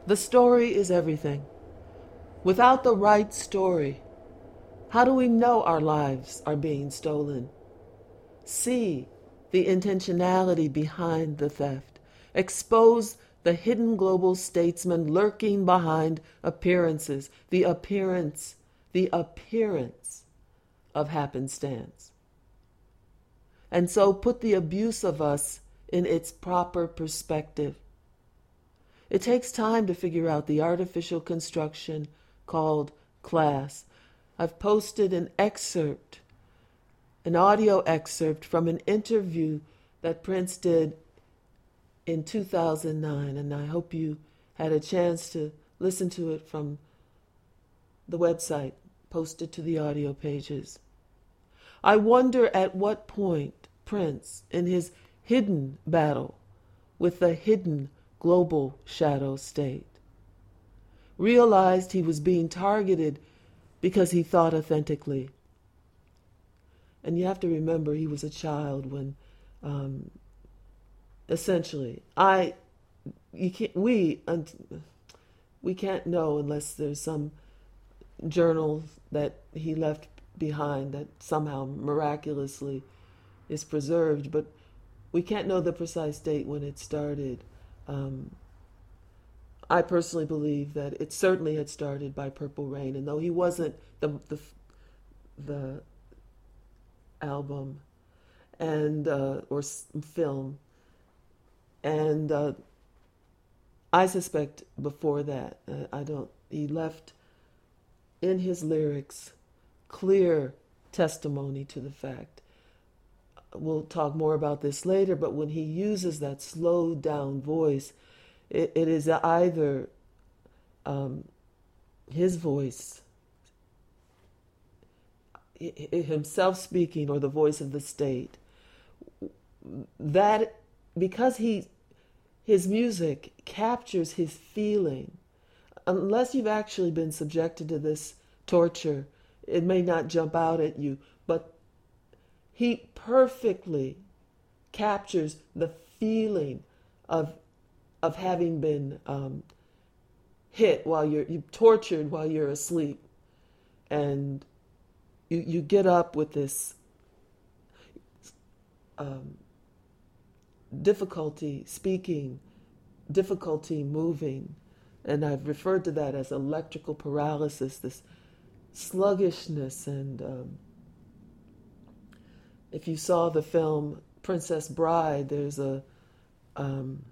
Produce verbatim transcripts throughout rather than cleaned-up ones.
The story is everything. Without the right story, how do we know our lives are being stolen? See the intentionality behind the theft. Expose the hidden global statesman lurking behind appearances, the appearance, the appearance of happenstance. And so put the abuse of us in its proper perspective. It takes time to figure out the artificial construction called class. I've posted an excerpt, an audio excerpt from an interview that Prince did in two thousand nine, and I hope you had a chance to listen to it from the website posted to the audio pages. I wonder at what point Prince, in his hidden battle with the hidden global shadow state, realized he was being targeted because he thought authentically. And you have to remember, he was a child when, um, essentially, I, you can't, we, we can't know unless there's some journal that he left behind that somehow miraculously is preserved, but we can't know the precise date when it started. Um, I personally believe that it certainly had started by Purple Rain, and though he wasn't the the, the album and uh, or film, and uh, I suspect before that, uh, I don't. He left in his lyrics clear testimony to the fact. We'll talk more about this later, but when he uses that slowed down voice, it, it is either um, his voice, himself speaking, or the voice of the state. That, because he, his music captures his feeling, unless you've actually been subjected to this torture, it may not jump out at you, but he perfectly captures the feeling of of having been um, hit while you're, you're tortured while you're asleep, and you you get up with this um, difficulty speaking, difficulty moving, and I've referred to that as electrical paralysis, this sluggishness. And um, if you saw the film Princess Bride, there's a um,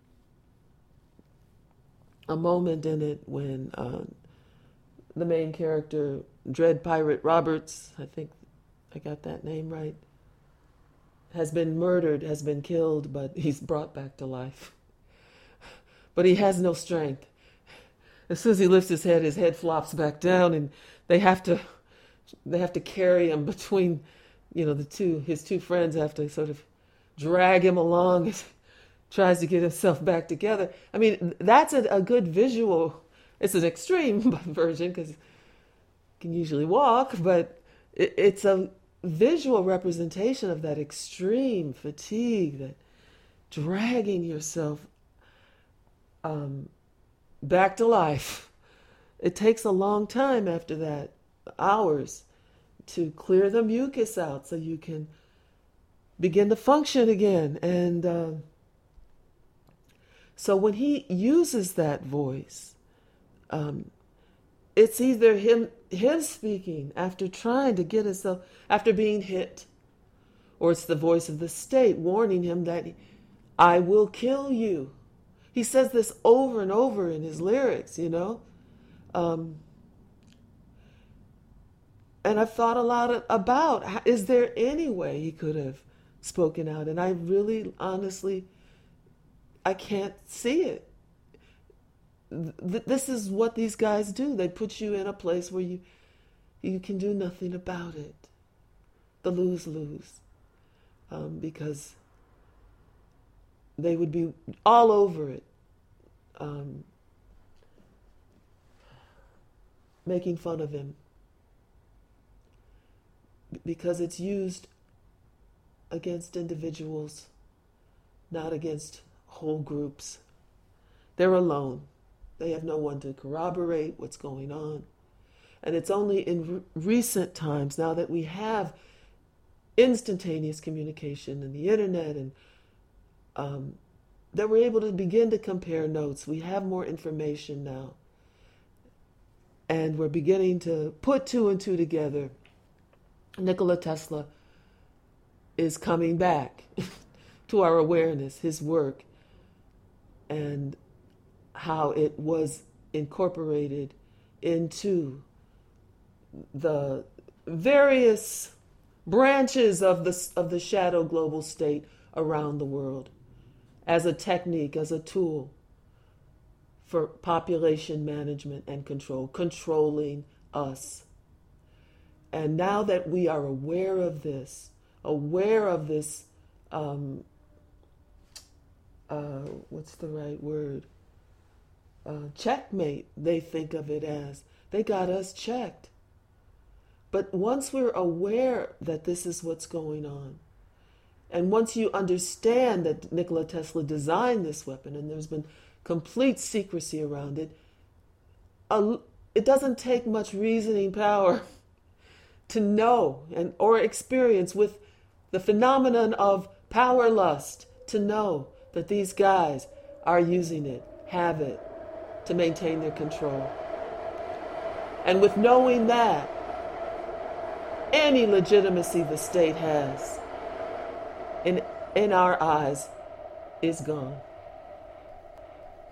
a moment in it when uh, the main character, Dread Pirate Roberts, I think I got that name right, has been murdered, has been killed, but he's brought back to life. But he has no strength. As soon as he lifts his head, his head flops back down, and they have to they have to carry him between, you know, the two, his two friends have to sort of drag him along as he tries to get himself back together. I mean, that's a, a good visual. It's an extreme version because he can usually walk, but it, it's a visual representation of that extreme fatigue, that dragging yourself um, back to life. It takes a long time after that, hours, to clear the mucus out so you can begin to function again. And uh, so when he uses that voice, um, it's either him him speaking after trying to get himself, after being hit, or it's the voice of the state warning him that I will kill you. He says this over and over in his lyrics, you know. Um, and I've thought a lot about, is there any way he could have spoken out? And I really, honestly, I can't see it. This is what these guys do. They put you in a place where you you can do nothing about it. The lose-lose. Um, because they would be all over it, um, making fun of him. Because it's used against individuals, not against whole groups. They're alone. They have no one to corroborate what's going on. And it's only in re- recent times, now that we have instantaneous communication and the internet, and um, that we're able to begin to compare notes. We have more information now. And we're beginning to put two and two together. Nikola Tesla is coming back to our awareness, his work, and how it was incorporated into the various branches of the, of the shadow global state around the world as a technique, as a tool for population management and control, controlling us. And now that we are aware of this, aware of this, um, uh, what's the right word? Uh, checkmate, they think of it as. They got us checked. But once we're aware that this is what's going on, and once you understand that Nikola Tesla designed this weapon, and there's been complete secrecy around it, uh, it doesn't take much reasoning power to know and or experience with the phenomenon of power lust, to know that these guys are using it, have it, to maintain their control. And with knowing that, any legitimacy the state has in in our eyes is gone.